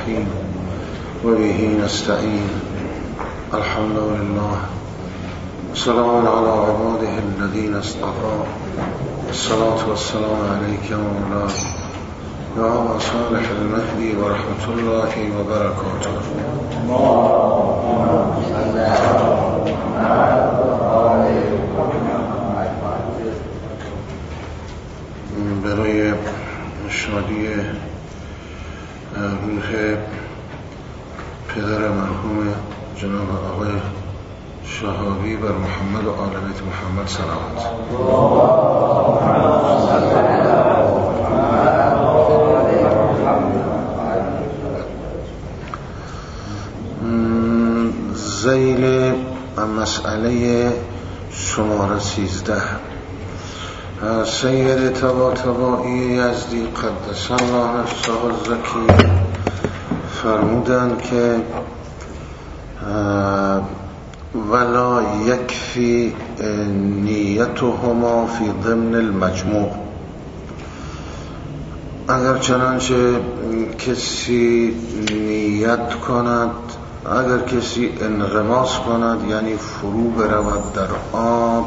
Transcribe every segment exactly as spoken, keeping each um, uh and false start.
الرحيم وبه نستعين. الحمد لله، سلام على عباده الذين اصطفى، الصلاة والسلام عليك يا مولاي يا أبا صالح المهدي ورحمة الله وبركاته. برای شادی روح پدر مرحوم جناب آقای شهابی بر محمد و آل بیت محمد صلوات. ذیل مسئله شماره سیزده، سید طباطبایی یزدی قدس الله نفسه الزکی فرمودند که ولا یکفی نیتهما فی ضمن المجموع. اگر چنانچه کسی نیت کند، اگر کسی انغماس کند یعنی فرو برود در آب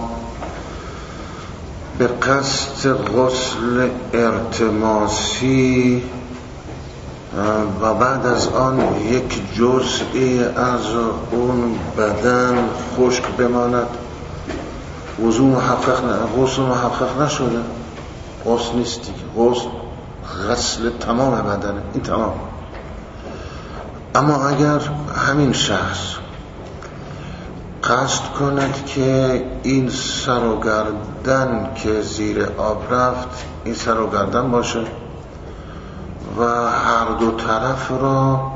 به قصد غسل ارتماسی و بعد از آن یک جزئی از اون بدن خشک بماند، وضو محقق نه، غسل محقق نشده، غسل نیست دیگه، غسل غسل تمام بدنه، این تمام. اما اگر همین شخص قصد کند که این سر و گردن که زیر آب رفت این سر و گردن باشه و هر دو طرف را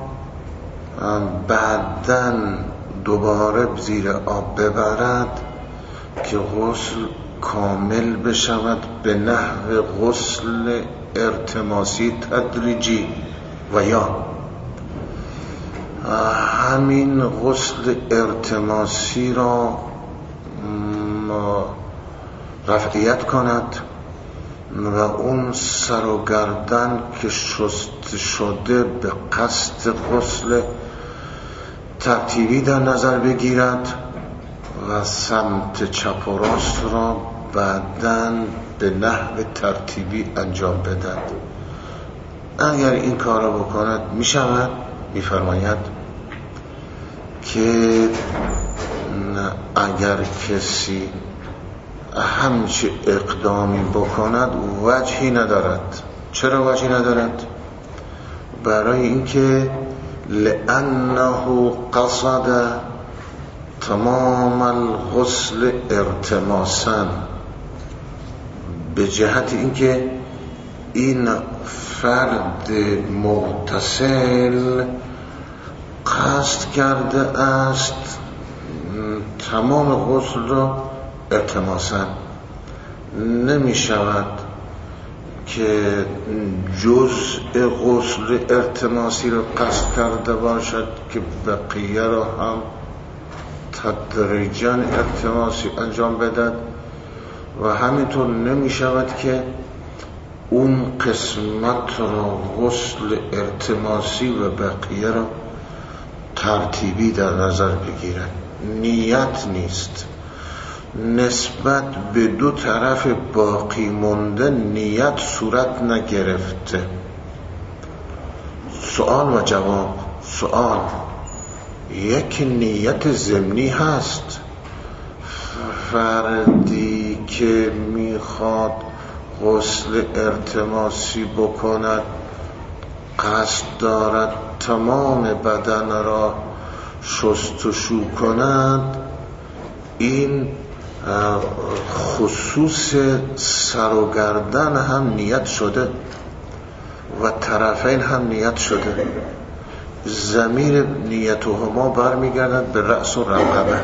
بعدن دوباره زیر آب ببرد که غسل کامل بشود به نحو غسل ارتماسی تدریجی، و یا همین غسل ارتماسی را رفعیت کند و اون سر و گردن که شسته شده به قصد غسل ترتیبی در نظر بگیرد و سمت چپ و راست را بعدن به نحو ترتیبی انجام بدهد. اگر این کار را بکند می شود، می فرماید که اگر کسی همچه اقدامی بکند وجهی ندارد. چرا وجهی ندارد؟ برای اینکه لأنه قصد تمام الغسل ارتماسا، به جهت اینکه این فرد مغتسل قصد کرده است تمام غسل را ارتماسا. نمی شود که جزء غسل ارتماسی را قصد کرده باشد که بقیه را هم تدریجاً ارتماسی انجام بدهد و همینطور نمی شود که اون قسمت را غسل ارتماسی و بقیه را ترتیبی در نظر بگیرد. نیت نیست، نسبت به دو طرف باقی مونده نیت صورت نگرفته. سوال و جواب. سوال: یک نیت ضمنی هست، فردی که میخواد غسل ارتماسی بکند قصد دارد تمام بدن را شستشو کند، این خصوص سر و گردن هم نیت شده و طرفین هم نیت شده. ضمیر نیتهما برمیگردد به رأس و رقبه.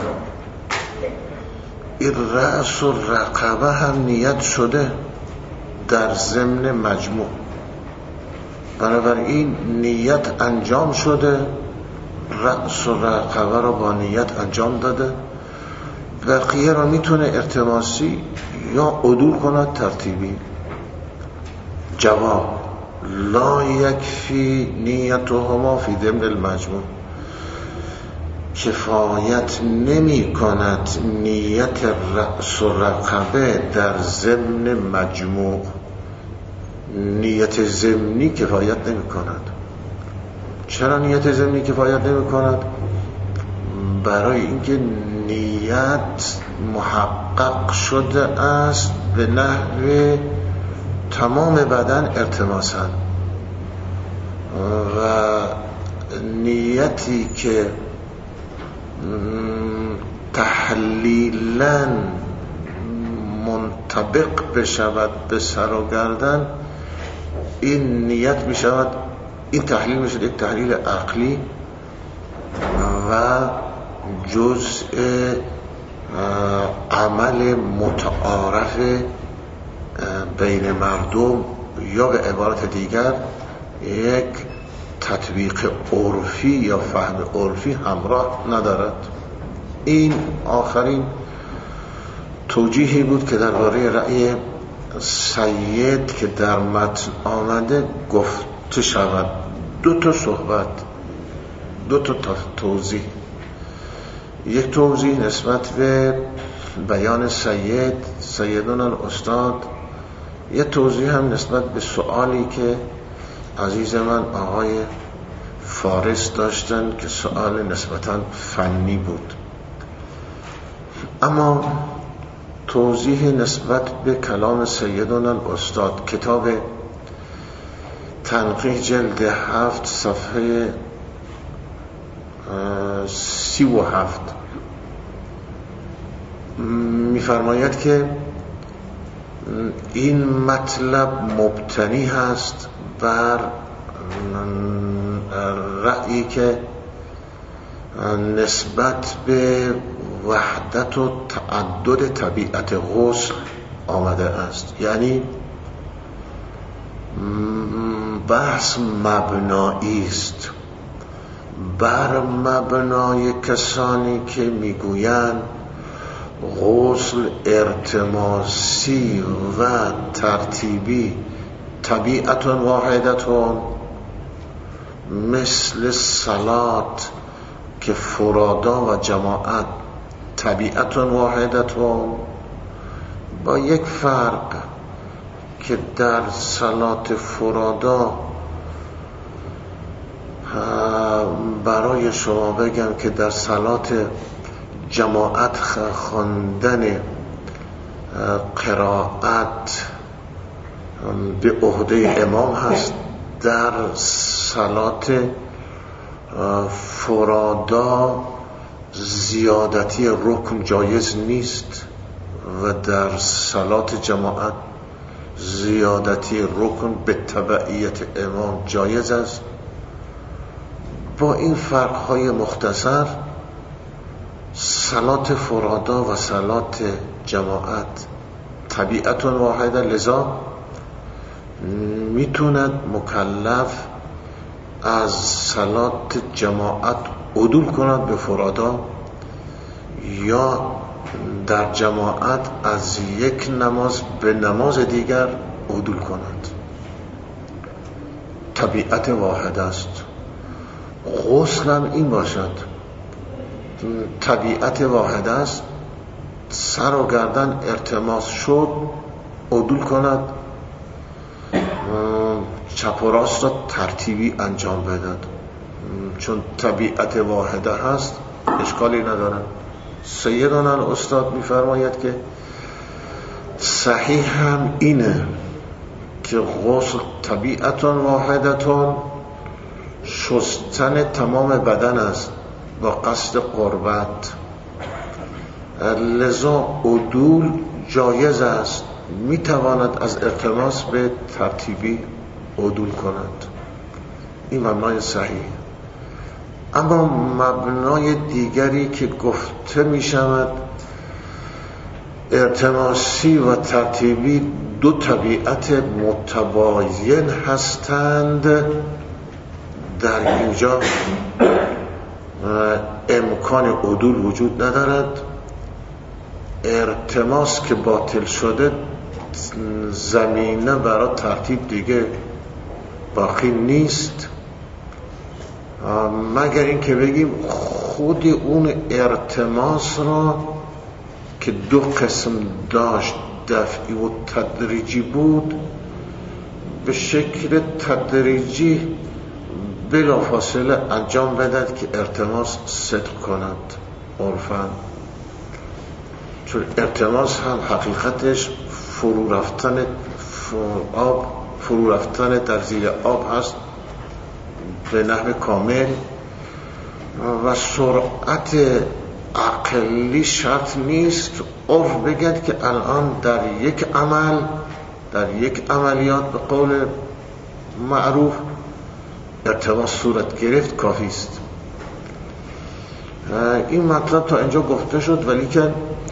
این رأس و رقبه هم نیت شده در ضمن مجموع. بنابراین نیت انجام شده، رأس و رقبه را با نیت انجام داده، بقیه را میتونه ارتماسی یا عدول کند ترتیبی. جواب: لا یکفی نیتهما فی ضمن المجموع، کفایت نمی کند نیت رأس و رقبه در ضمن مجموع. نیت ضمنی کفایت نمی کند. چرا نیت ضمنی کفایت نمی کند؟ برای اینکه نیت محقق شده است به نحو تمام بدن ارتماساً، و نیتی که تحلیلاً منطبق بشود به سر و گردن، این نیت می شود، این تحلیل می شود یک تحلیل عقلی و جزء عمل متعارف بین مردم، یا به عبارت دیگر یک تطبیق عرفی یا فهم عرفی همراه ندارد. این آخرین توجیهی بود که درباره رأی سید که در متن آمده گفته شود. دو تا صحبت، دو تا توضیح. یک توضیح نسبت به بیان سید سیدون الاستاد، یک توضیح هم نسبت به سؤالی که عزیز من آقای فارس داشتن که سؤال نسبتاً فنی بود. اما توضیح نسبت به کلام سیدون الاستاد، کتاب تنقیح جلد هفت صفحه سی و هفت می‌فرماید که این مطلب مبتنی هست بر رأیی که نسبت به وحدت و تعدد طبیعت غسل آمده است. یعنی بحث مبنایی است بر مبنای کسانی که میگویند غسل ارتماسی و ترتیبی طبیعت واحدتون، مثل صلات که فرادا و جماعت طبیعت واحدتون، با یک فرق که در صلات فرادا برای شما بگم که در صلات جماعت خواندن قرائت به عهده امام هست، در صلات فرادا زیادتی رکن جایز نیست و در صلات جماعت زیادتی رکن به تبعیت امام جایز است. با این فرق‌های مختصر صلات فرادا و صلات جماعت طبیعت واحده، لذا میتوند مکلف از صلات جماعت عدول کند به فرادا، یا در جماعت از یک نماز به نماز دیگر عدول کند. طبیعت واحد است. غسل هم این باشد، طبیعت واحد است، سر و گردن ارتماس شد عدول کند، چپ و راست را ترتیبی انجام بدهد، چون طبیعت واحده هست اشکالی ندارد. سیدنا الاستاد می‌فرماید که صحیح هم اینه که غسل طبیعت واحدتون شستن تمام بدن است با قصد قربت، لذا عدول جایز است، میتواند از ارتماس به ترتیبی عدول کند. این مبنای صحیح. اما مبنای دیگری که گفته می شود ارتماسی و ترتیبی دو طبیعت متباین هستند، در اینجا امکان عدول وجود ندارد. ارتماس که باطل شده زمینه برای ترتیب دیگه باقی نیست، مگر این که بگیم خود اون ارتماس را که دو قسم داشت، دفعی و تدریجی بود، به شکل تدریجی بلافاصله انجام بدهد که ارتماس صدق کند عرفاً. چون ارتماس هم حقیقتش فرو رفتن آب فرو رفتن در زیر آب هست به نحو کامل، و سرعت عقلی شرط نیست. عرف بگد که الان در یک عمل، در یک عملیات به قول معروف ارتباط صورت گرفت کافی است. این مطلب تا اینجا گفته شد، ولی که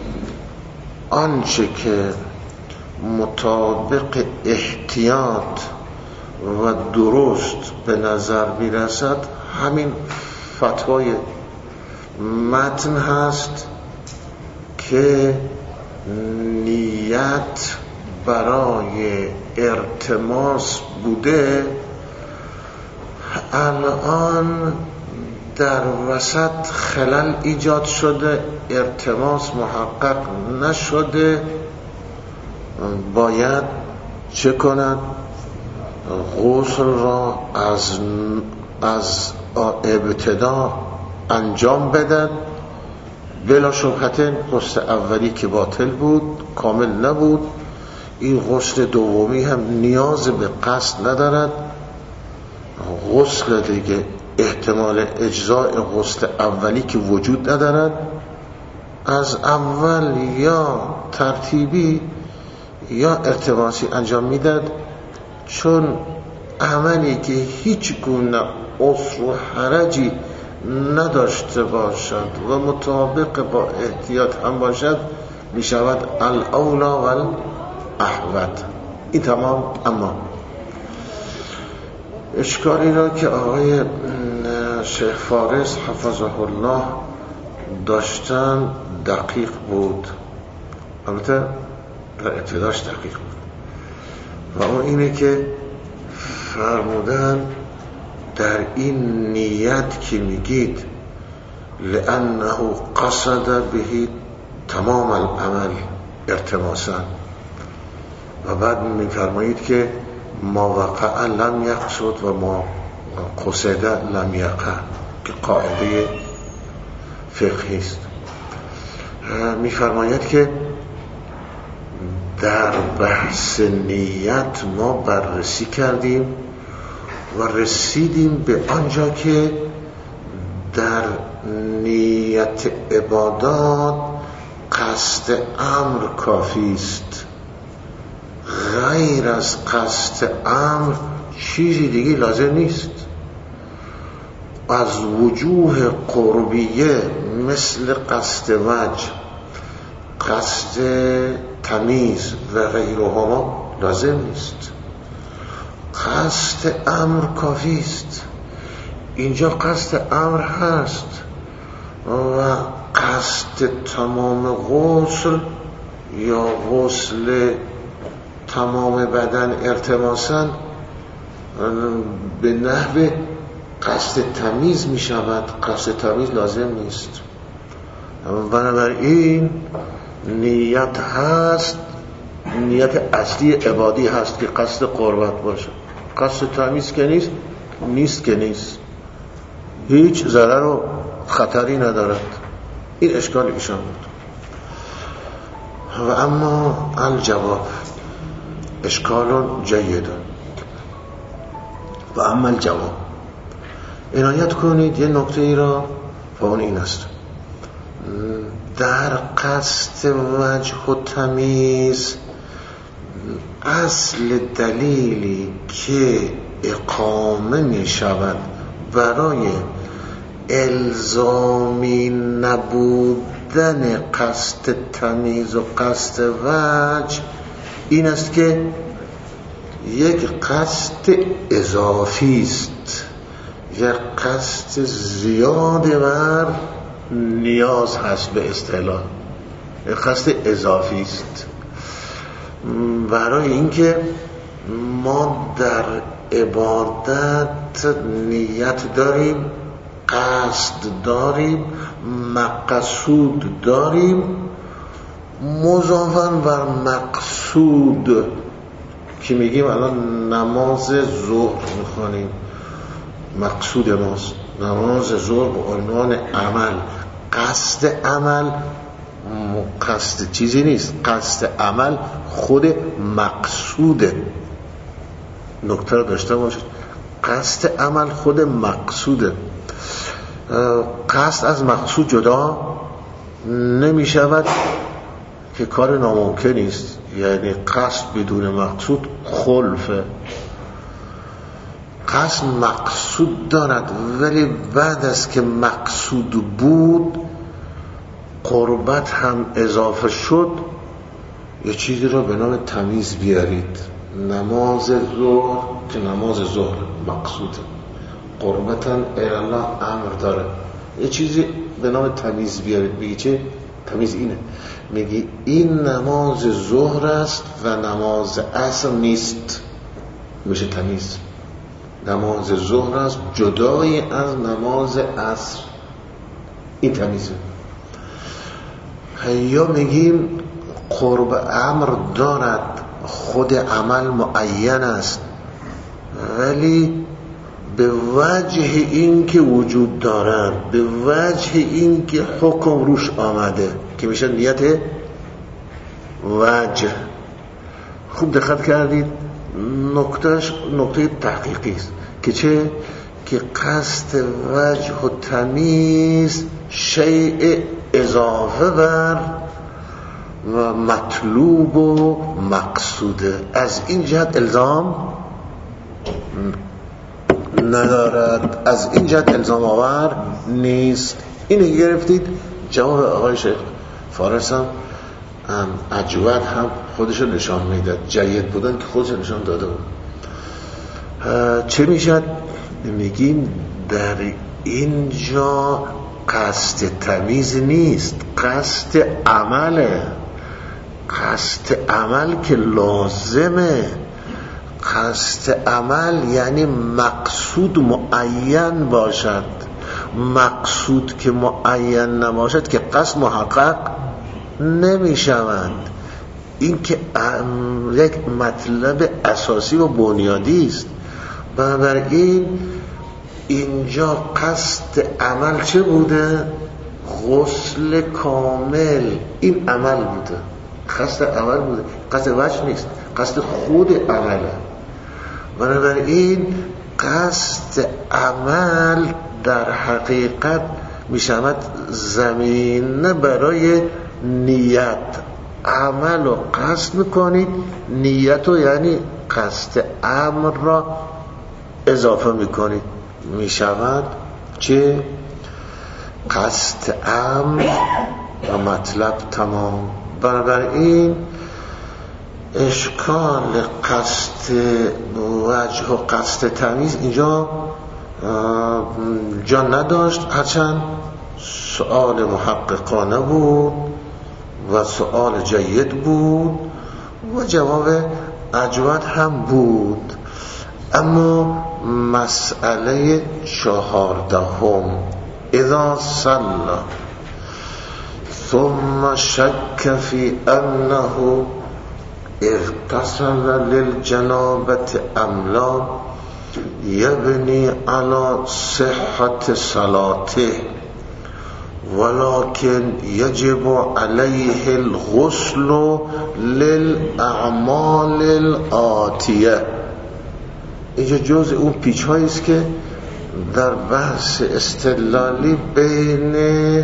آنچه که مطابق احتیاط و درست به نظر میرسد همین فتوای متن هست که نیت برای ارتماس بوده، الان در وسط خلل ایجاد شده، ارتماس محقق نشده، باید چه کند؟ غسل را از از ابتدا انجام بدن. بلا شبهه غسل اولی که باطل بود، کامل نبود، این غسل دومی هم نیاز به قصد ندارد. غسل دیگه احتمال اجزاء غسل اولی که وجود ندارد، از اول یا ترتیبی یا ارتباطی انجام میداد، چون عملی که هیچ گونه عسر و حرجی نداشته باشد و مطابق با احتیاط هم باشد می شود الاولا و الاحوط. این تمام. اما اشکالی را که آقای شیخ فارس حفظه الله داشتن دقیق بود، البته در ابتداش دقیق بود، و اون اینه که فرمودن در این نیت که میگید لأنه قصد به تمام العمل ارتماسا، و بعد میفرمایید که ما وقع لم یقصد و ما قصد لم یقع، که قاعده فقهی است. میفرماید که در بحث نیت ما بررسی کردیم و رسیدیم به آنجا که در نیت عبادات قصد امر کافی است، غیر از قصد امر چیزی دیگه لازم نیست. از وجوه قربیه مثل قصد وجه، قصد تمیز و غیرهما لازم نیست. قصد امر کافی است. اینجا قصد امر هست و قصد تمام غسل یا غسل تمام بدن ارتماسا به نحو قصد تمیز می شود. قصد تمیز لازم نیست. بنابراین نیت هست، نیت اصلی عبادی هست که قصد قربت باشه. قصد تمیز که نیست، نیست که نیست، هیچ ضرر و خطری ندارد. این اشکال ایشان بود. و اما الجواب اشکال جید. و اما الجواب، عنایت کنید یه نکته ای را، و اون این است: در قصد وجه و تمیز اصل دلیلی که اقامه می شود برای الزامی نبودن قصد تمیز و قصد وجه این است که یک قصد اضافی است، یک قصد زیاده بر نیاز هست، به اصطلاح یک قصد اضافی است، برای اینکه ما در عبادت نیت داریم، قصد داریم، مقصود داریم. مضافاً بر مقصود که میگیم الان نماز ظهر میخوانیم، مقصود ماست نماز ظهر به عنوان عمل. قصد عمل قصد چیزی نیست، قصد عمل خود مقصوده. نکته رو داشته باشید، قصد عمل خود مقصوده. قصد از مقصود جدا نمی شود که کار ناممکن است. یعنی قصد بدون مقصود خلفه. قصد مقصود دارد، ولی بعد از که مقصود بود قربت هم اضافه شد، یه چیزی رو به نام تمیز بیارید. نماز ظهر که نماز ظهر مقصوده، قربتاً الله امر داره، یه چیزی به نام تمیز بیارید. میگی چه؟ تمیز اینه، میگی این نماز ظهر است و نماز عصر نیست، میشه تمیز. نماز ظهر است جدای از نماز عصر، این تمیزه. یا میگیم قرب امر دارد، خود عمل معین است، ولی به وجه این که وجود دارد، به وجه این که حکم روش آمده، که میشه نیت وجه. خوب دقت کردید، نکتهش نکته تحقیقی است که چه؟ که قصد وجه و تمیز شیء اضافه بر و مطلوب و مقصوده، از این جهت الزام ندارد، از این جهت الزام آور نیست. اینو گرفتید؟ جواب آقای شیخ فارس هم عجوت هم خودشو نشان میداد، جید بودن که خودشو نشان داده بود. چه میشد؟ میگیم در اینجا قصد تمیز نیست، قصد عمله. قصد عمل که لازمه. قصد عمل یعنی مقصود معین باشد. مقصود که معین نباشد که قصد محقق نمی شود. این که یک مطلب اساسی و بنیادی است. بنابراین اینجا قصد عمل چه بوده؟ غسل کامل. این عمل بوده، قصد عمل بوده، قصد وجه نیست، قصد خود عمله. بنابراین قصد عمل در حقیقت می شود زمینه برای نیت. عمل رو قصد میکنید، نیت رو یعنی قصد امر را اضافه میکنید، می شود چه؟ قصد امر و مطلب تمام. بنابراین اشکال قصد وجه و قصد تمیز اینجا جا نداشت، هرچند سؤال محققانه بود و سؤال جید بود و جواب اجود هم بود. اما مسئله چهاردهم، اذا صلى ثم شك في انه اغتسل للجنابة ام لا يبني على صحة صلاته ولكن يجب عليه الغسل للأعمال الآتية. اینجا جز اون پیچ هایی است که در بحث استدلالی بین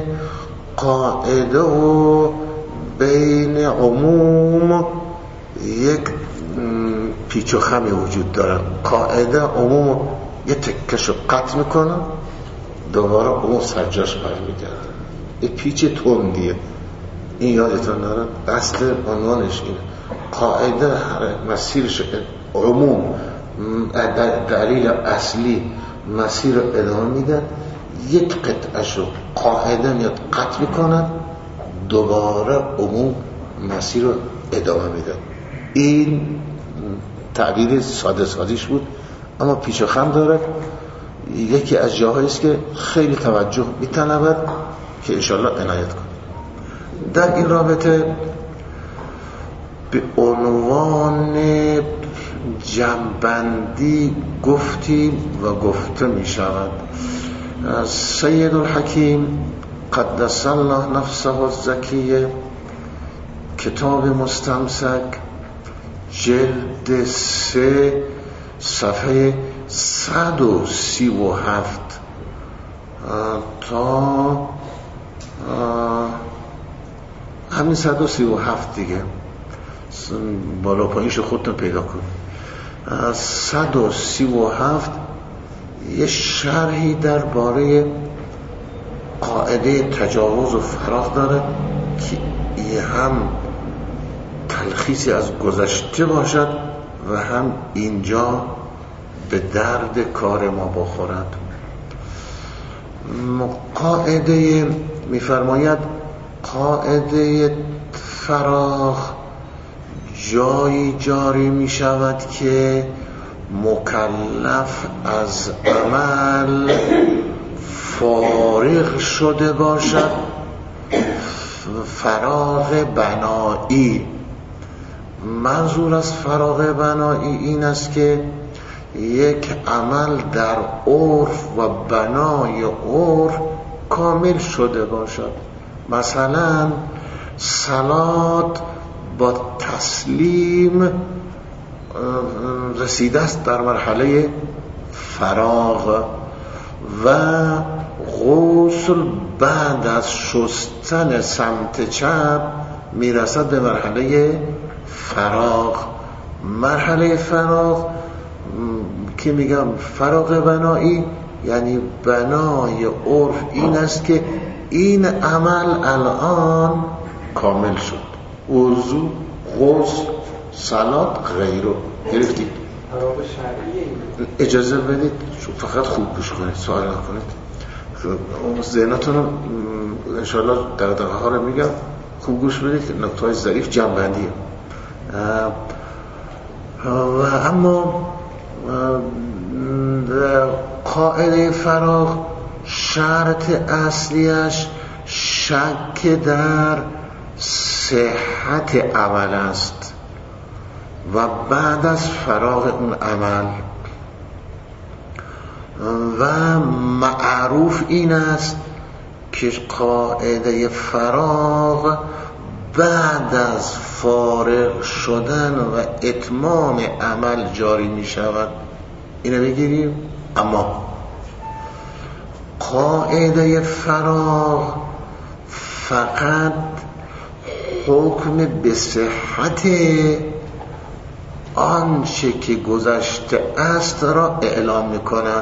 قاعده و بین عموم یک پیچ و خمی وجود دارن. قاعده عموم یه تکشو قطع میکنه، دوباره عموم سرجاش برمیگرده. یه پیچ تندیه، این یادتون دارن؟ اصل عنوانش اینه. قاعده مسیرش عموم دلیل اصلی مسیر رو ادامه میدن، یک قطعشو قاعده میاد قطع میکنن، دوباره عموم مسیر رو ادامه میدن. این تعبیر ساده سادیش بود، اما پیچ و خم داره. یکی از جاهایی است که خیلی توجه می‌طلبد که انشالله عنایت کنیم. در این رابطه به عنوان جمع‌بندی گفتیم و گفته می شود سید الحکیم قدس الله نفسه الزکیه کتاب مستمسک جلد سه صفحه صد و سی و هفت تا همین صد و سی و هفت دیگه، بالا پایینش خودتون پیدا کنید. صد و سی و هفت یه شرحی درباره قاعده تجاوز و فراغ داره که یه هم تلخیصی از گذشته باشد و هم اینجا به درد کار ما بخورد. قاعده میفرماید قاعده فراغ جایی جاری می شود که مکلف از عمل فارغ شده باشد. فراغ بنایی، منظور از فراغ بنایی این است که یک عمل در عرف و بنای عرف کامل شده باشد. مثلا صلات با تسلیم رسیده است در مرحله فراغ و غسل بعد از شستن سمت چپ میرسد به مرحله فراغ. مرحله فراغ که میگم فراغ بنایی یعنی بنای عرف این است که این عمل الان کامل شد، وضو، غسل، صلات، غیره. گرفتید؟ فراغ شرعیه. اجازه بدید فقط خوب گوش کنید، سوال نکنید. ذهنتون رو انشاءالله دغدغه ها رو میگم، خوب گوش بدید که نکته های ظریف جمع بندیه. و اما قاعده فراغ شرط اصلیش شک در صحت عمل است و بعد از فراغ اون عمل و معروف این است که قاعده فراغ بعد از فارغ شدن و اتمام عمل جاری می شود. اینو بگیریم. اما قاعده فراغ فقط حکم به صحت آنچه که گذشته است را اعلام می کند،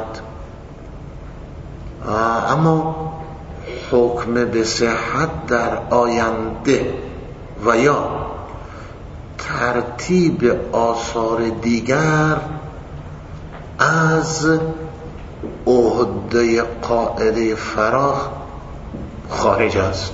اما حکم به صحت در آینده و یا ترتیب آثار دیگر از عهده قاعده فراغ خارج است.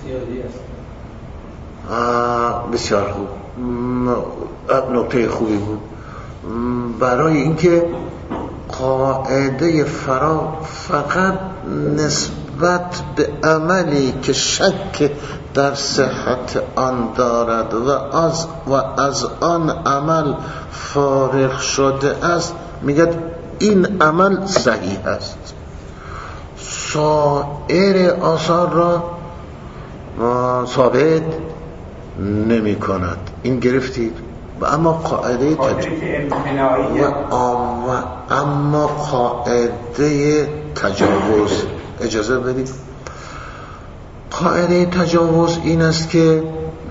بسیار خوب، نکته خوبی بود. برای اینکه قاعده فراغ فقط نسبت به عملی که شک در صحت آن دارد و از و از آن عمل فارغ شده است میگه این عمل صحیح است، سایر آثار را ثابت نمی کند. این گرفتید؟ و اما قاعده تجاوز و اما قاعده تجاوز اجازه بدید. قاعده تجاوز این است که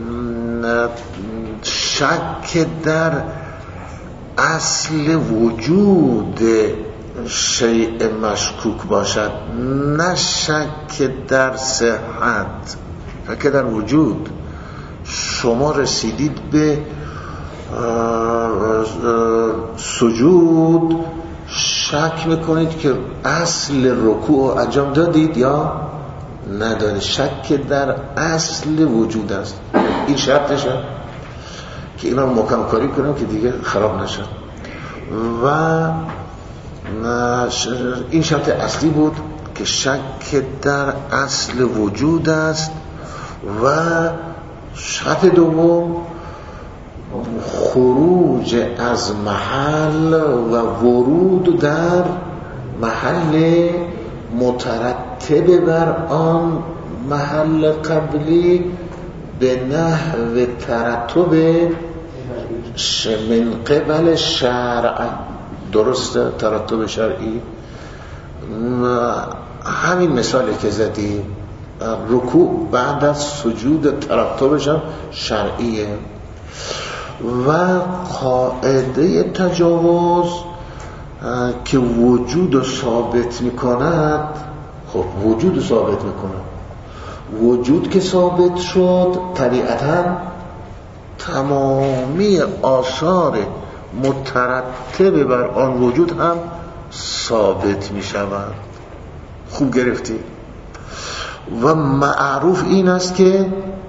شک در اصل وجود شیء مشکوک باشد، نه شک در صحت، شک در وجود. شما رسیدید به سجود، شک میکنید که اصل رکوع انجام دادید یا ندادید، شک در اصل وجود است. این شرطشه که اینا مکم کاری کنم که دیگه خراب نشد. و این شرط اصلی بود که شک در اصل وجود است و شرط دوم خروج از محل و ورود در محل مترتب بر آن محل قبلی به نحو ترتب من قبل شرع. درسته؟ ترتب شرعی. همین مثالی که زدیم رکوع بعد از سجود ترتبش هم شرعیه. و قاعده تجاوز که وجود ثابت میکند، خب وجود ثابت میکند، وجود که ثابت شد طبیعتاً تمامی آثار مترتب بر آن وجود هم ثابت می شود. خوب گرفتی؟ و معروف این است که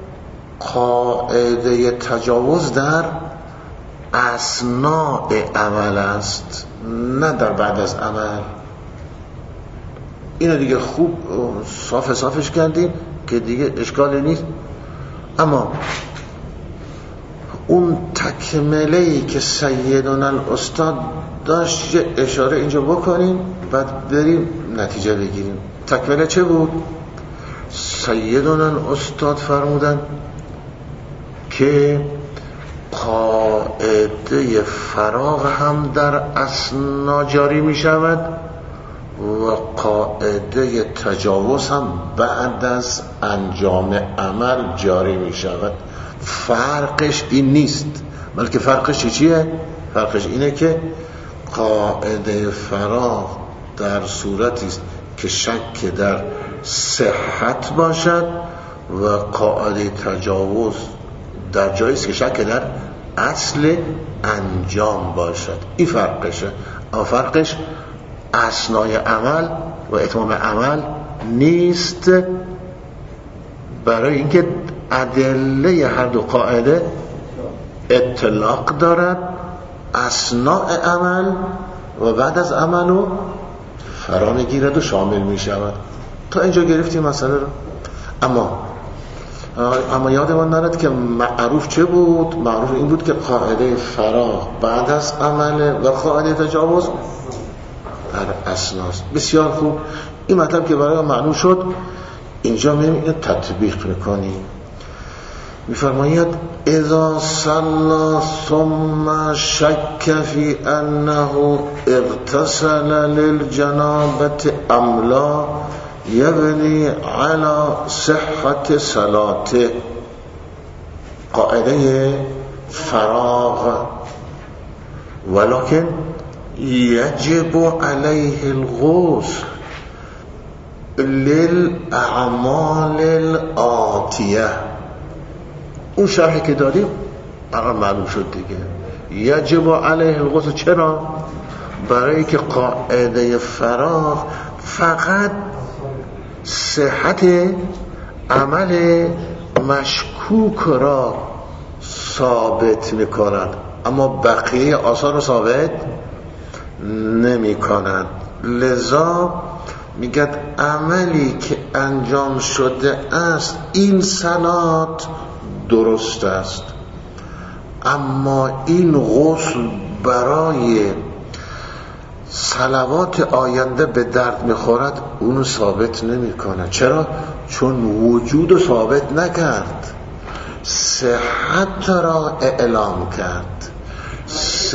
قاعده تجاوز در اثناء عمل است، نه در بعد از عمل. اینو دیگه خوب صاف صافش کردیم که دیگه اشکالی نیست. اما اون تکمله‌ای که سیدنا الاستاد داشت یه اشاره اینجا بکنیم بعد بریم نتیجه بگیریم. تکمله چه بود؟ سیدنا الاستاد فرمودن که قاعده فراغ هم در اثنا جاری می شود و قاعده تجاوز هم بعد از انجام عمل جاری می شود. فرقش این نیست، بلکه فرقش چیه؟ فرقش اینه که قاعده فراغ در صورتی است که شک در صحت باشد و قاعده تجاوز در جایی است که شک در اصل انجام باشد. این فرقشه. اما فرقش اثنای عمل و اتمام عمل نیست، برای اینکه ادله هر دو قاعده اطلاق دارد. اثناء عمل و بعد از عمل رو فرا میگیرد و شامل میشود. تا اینجا گرفتیم مسئله رو. اما اما یادمان نرد که معروف چه بود؟ معروف این بود که قاعده فراغ بعد از عمل و قاعده تجاوز در اثناست. بسیار خوب. این مطلب که برای معلوم شد اینجا میریم اینو تطبیق میکنیم. میفرماید اذا صلى ثم شك في انه اغتسل للجنابة ام لا یبنی على صحت صلاته. قاعده فراغ ولكن یجب علیه الغسل للاعمال الآتیه. اون شرحی که داریم الان معلوم شد دیگه. یجب علیه الغسل. چرا؟ برای که قاعده فراغ فقط صحت عمل مشکوک را ثابت می کند، اما بقیه آثار را ثابت نمی کند. لذا میگد عملی که انجام شده است این صلات درست است، اما این غسل برای صلوات آینده به درد میخورد اونو ثابت نمی کنه. چرا؟ چون وجود ثابت نکرد، صحت را اعلام کرد. س...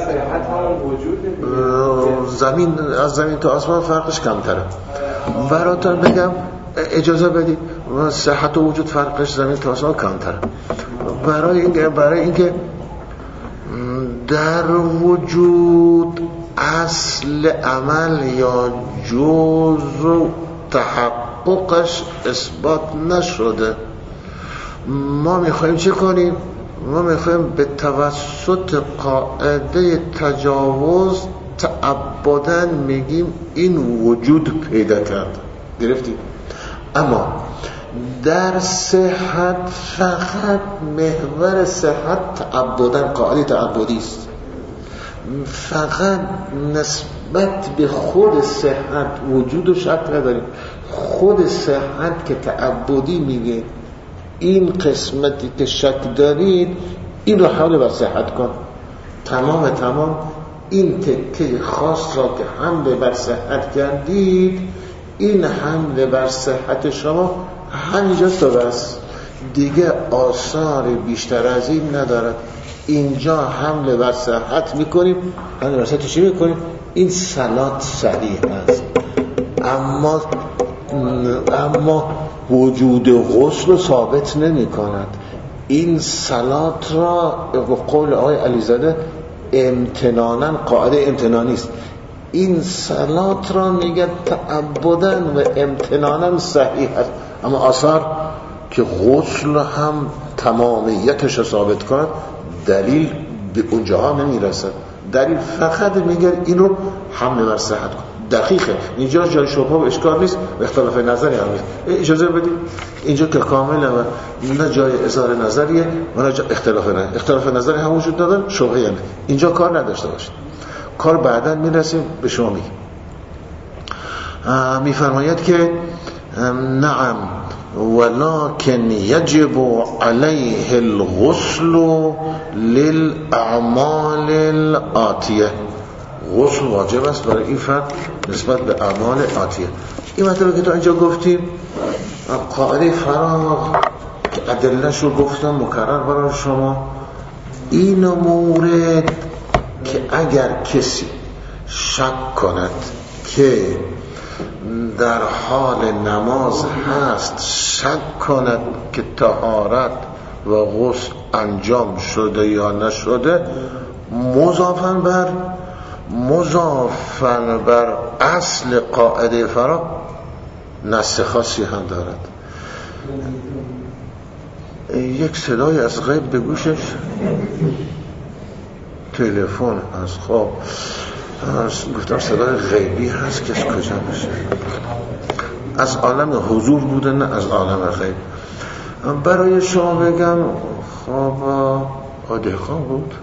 زمین از زمین تا آسمان فرقش کمتره. براتون بگم اجازه بدید، صحت و وجود فرقش زمین تا آسمان کمتره. برای اینکه برای اینکه در وجود اصل عمل یا جزء تحققش اثبات نشده، ما میخوایم چه کنیم؟ ما میخوایم به توسط قاعده تجاوز تعبداً میگیم این وجود پیدا کرد. گرفتید؟ اما در صحت فقط محور صحت تعبداً قاعده تعبدی است، فقط نسبت به خود صحت وجود و شک نداریم. خود صحت که تعبدی میگه این قسمتی که شک دارید این رو حمل بر صحت کن، تمام تمام این تکه خاص را که حمل بر صحت کردید این حمل بر صحت شما همینجا تو بس دیگه آثار بیشتر از این ندارد. اینجا حمل بر صحت میکنیم، حمل بر صحت چی میکنیم؟ این صلات صحیح هست، اما اما وجود غسل رو ثابت نمی کند. این صلات را به قول آقای علیزاده امتناناً، قاعده امتنانی است، این صلات را میگه تعبداً و امتناناً صحیح است، اما آثار که غسل هم تمامیتش رو ثابت کند دلیل به اونجاها نمیرسد. دلیل فقط میگه این رو حمل بر صحت کن. دقیقه اینجا جای شبهه و اشکال نیست و اختلاف نظری هم نیست. اجازه بدید اینجا که کامله و نه جای اظهار نظریه و نه جای اختلاف نظر اختلاف نظری هم وجود داره، شبهه یعنی اینجا کار نداشته باشید. کار بعداً میرسیم به شما میگیم. میفرماید که نعم ولكن يجب عليه الغسل للأعمال الآتية. غسل واجب است برای این فرد نسبت به اعمال آتیه. این مطلبی که تا اینجا گفتیم قاعده فراغ که ادله‌شو گفتم مکرر برای شما، این مورد که اگر کسی شک کند که در حال نماز هست، شک کند که طهارت و غسل انجام شده یا نشده، مضافاً بر مضافاً بر اصل قاعده فرا نص خاصی هم دارد. یک صدای از غیب به گوشش تلفن از خواب گفتم صدای غیبی هست که از کجا میشه؟ از عالم حضور بوده نه از عالم غیب. برای شما بگم خواب آده خواب بود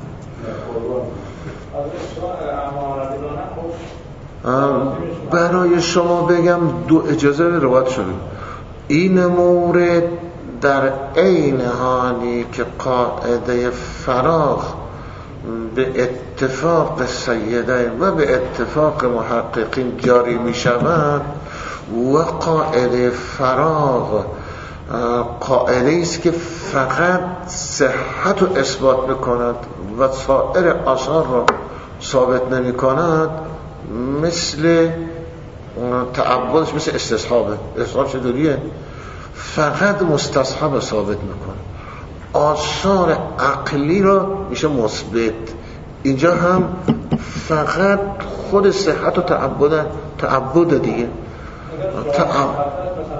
برای شما بگم دو اجازه روایت شده. این مورد در عین حالی که قاعده فراغ به اتفاق سیدین و به اتفاق محققین جاری می شود و قاعده فراغ قاعده است که فقط صحت رو اثبات میکند و سایر آثار را ثابت نمی کند، مثل تعبدش مثل استصحابه. استصحاب چطوریه؟ فقط مستصحب ثابت میکنه، آثار عقلی را میشه مثبت. اینجا هم فقط خود صحت و تعبد تعبد دیگه تعبد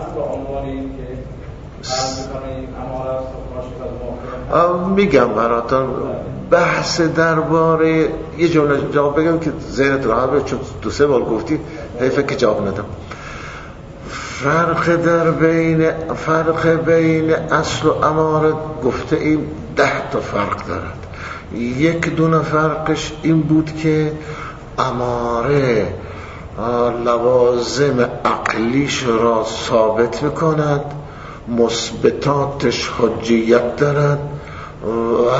میگم براتون بحث درباره یه جمله جواب بگم که ذهنت راحت بشه، چون دو سه بار گفتی حیفه که جواب ندم. فرق در بین فرق بین اصل و اماره گفته ایم ده تا فرق دارد. یک دونه فرقش این بود که اماره لوازم عقلیش را ثابت میکند، مثبتاتش حجیت دارد و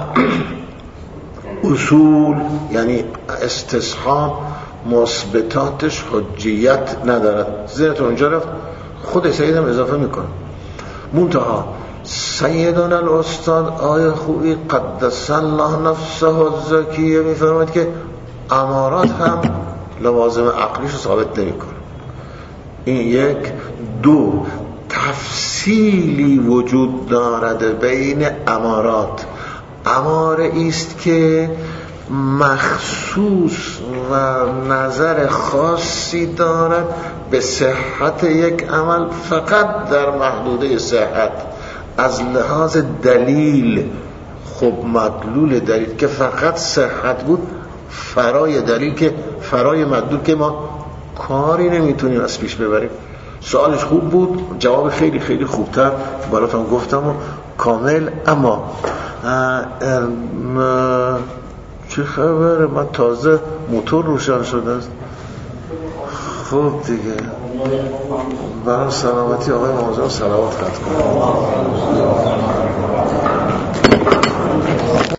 اصول یعنی استصحاب مثبتاتش حجیت ندارد. ذهنتون اونجا رفت، خود سید هم اضافه میکنه. منتها سیدان الاستاد آیه خوبی قدس الله نفسه الزکیه میفرماید که امارات هم لوازم عقلیش رو ثابت نمیکنه. این یک. دو، تفصیلی وجود دارد بین امارات. اماره است که مخصوص و نظر خاصی دارد به صحت یک عمل فقط در محدوده صحت از لحاظ دلیل. خب مدلول دلیل که فقط صحت بود، فرای دلیل که فرای مدلول که ما کاری نمیتونیم از پیش ببریم. سوالش خوب بود، جواب خیلی خیلی خوبتر براتون گفتم و کامل. اما چه خبره؟ من تازه موتور روشن شده است. خوب دیگه برای سلامتی آقای موضوع صلوات خط کنم.